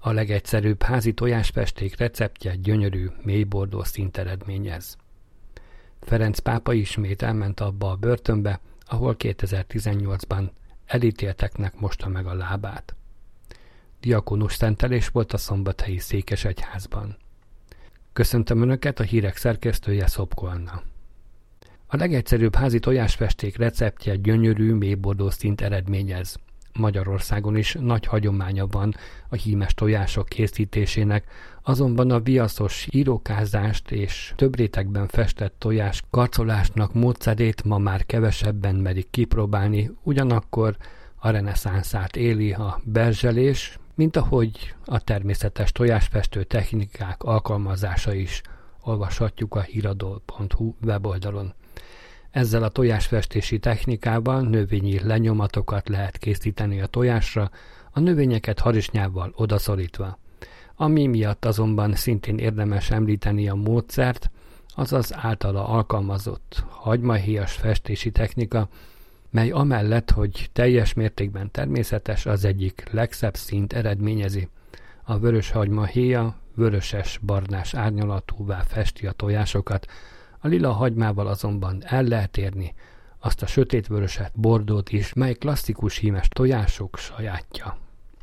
A legegyszerűbb házi tojásfesték receptje gyönyörű, mélybordó színt eredményez. Ferenc pápa ismét elment abba a börtönbe, ahol 2018-ban elítélteknek mosta meg a lábát. Diakonus szentelés volt a szombathelyi székesegyházban. Köszöntöm Önöket, a hírek szerkesztője Szopko Anna. A legegyszerűbb házi tojásfesték receptje gyönyörű, mélybordó színt eredményez. Magyarországon is nagy hagyománya van a hímes tojások készítésének, azonban a viaszos írókázást és több rétegben festett tojás karcolásnak módszerét ma már kevesebben merik kipróbálni, ugyanakkor a reneszánszát éli a berzselés, mint ahogy a természetes tojásfestő technikák alkalmazása is, olvashatjuk a híradó.hu weboldalon. Ezzel a tojásfestési technikával növényi lenyomatokat lehet készíteni a tojásra, a növényeket harisnyával odaszorítva. Ami miatt azonban szintén érdemes említeni a módszert, az az általa alkalmazott hagymahéjas festési technika, mely amellett, hogy teljes mértékben természetes, az egyik legszebb színt eredményezi. A vörös hagymahéja vöröses-barnás árnyalatúvá festi a tojásokat, a lila hagymával azonban el lehet érni azt a sötétvöröset, bordót is, mely klasszikus hímes tojások sajátja.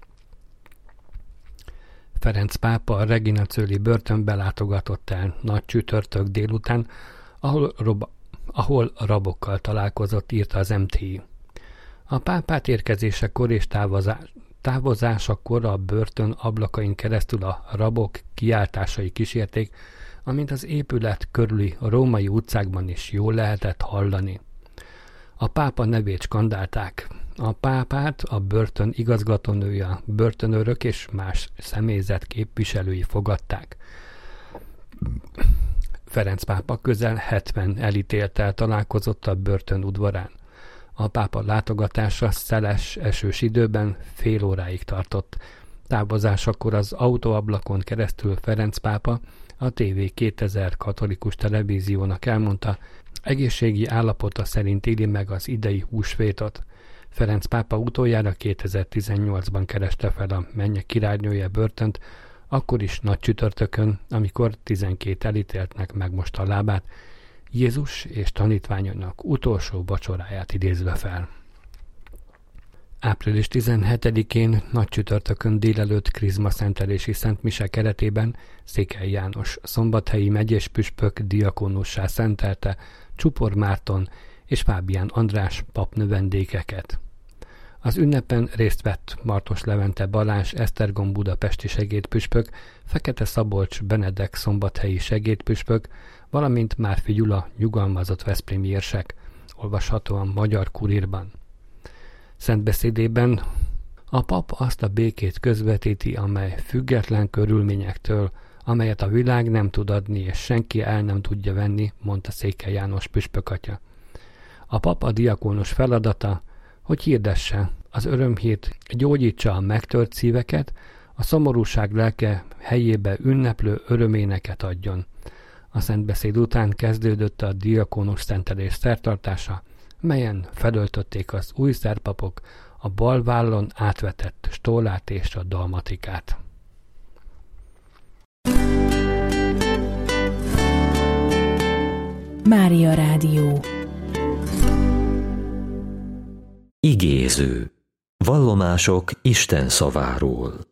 Ferenc pápa a Regina Coeli börtönbe látogatott el nagy csütörtök délután, ahol rabokkal találkozott, írta az MTI. A pápát érkezésekor és távozásakor a börtön ablakain keresztül a rabok kiáltásai kísérték, amint az épület körüli római utcákban is jól lehetett hallani. A pápa nevét skandálták. A pápát a börtön igazgatónője, börtönőrök és más személyzet képviselői fogadták. Ferenc pápa közel 70 elítélttel találkozott a börtön udvarán. A pápa látogatása szeles, esős időben fél óráig tartott. Távozásakor az autóablakon keresztül Ferenc pápa a TV 2000 katolikus televíziónak elmondta, egészségi állapota szerint éli meg az idei húsvétot. Ferenc pápa utoljára 2018-ban kereste fel a mennyek királynője börtönt, akkor is nagy csütörtökön, amikor 12 elítéltnek megmosta a lábát, Jézus és tanítványainak utolsó vacsoráját idézve fel. Április 17-én nagy csütörtökön délelőtt krizmaszentelési szentmise keretében Székely János szombathelyi megyés püspök diakónussá szentelte Csupor Márton és Fábián András papnövendékeket. Az ünnepen részt vett Martos Levente Balázs Esztergom budapesti segédpüspök, Fekete Szabolcs Benedek szombathelyi segédpüspök, valamint Márfi Gyula nyugalmazott veszprémi érsek, olvashatóan Magyar Kurírban. Szentbeszédében a pap azt a békét közvetíti, amely független körülményektől, amelyet a világ nem tud adni, és senki el nem tudja venni, mondta Székely János püspökatya. A pap a diakónus feladata, hogy hirdesse az örömhírt, gyógyítsa a megtört szíveket, a szomorúság lelke helyébe ünneplő öröméneket adjon. A szentbeszéd után kezdődött a diakónus szentelés szertartása, melyen felöltötték az új szerpapok a bal vállon átvetett stólát és a dalmatikát. Mária Rádió. Igéző. Vallomások Isten szaváról.